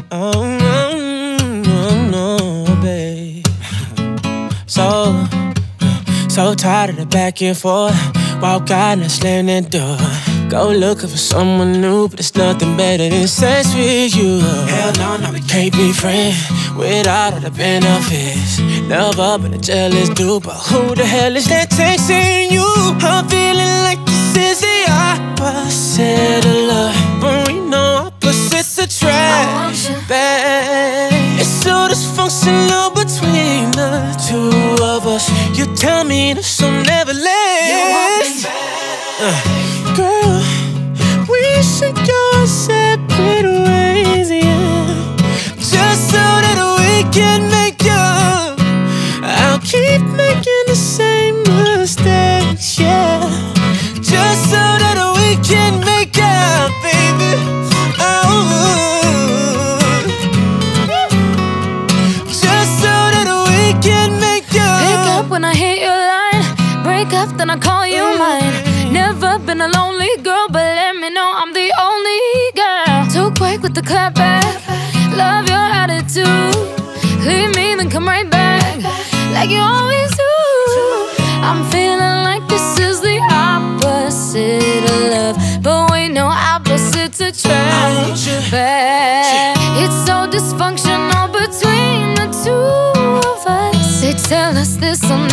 Oh, no, babe. So tired of the back and forth. Walk out and slam that door. Go looking for someone new, but it's nothing better than sex with you. Hell no, we can't be friends without all the benefits. Never been a jealous dude, but who the hell is that texting you? I'm feeling like this is the opposite of love, but we know opposites attract. It's so dysfunctional between the two of us. You tell me this will never last. Girl, we should go our separate ways, yeah. Just so that we can make up. I'll keep making the same mistakes, yeah. Just so that we can make up, baby. Oh, just so that we can make up. Pick up when I hit your line. Break up, then I call you mine. Never been a lonely girl, but let me know I'm the only girl. Too quick with the clap back. Love your attitude. Leave me, then come right back, like you always do. I'm feeling like this is the opposite of love, but we know opposites attract. It's so dysfunctional between the two of us. They tell us this will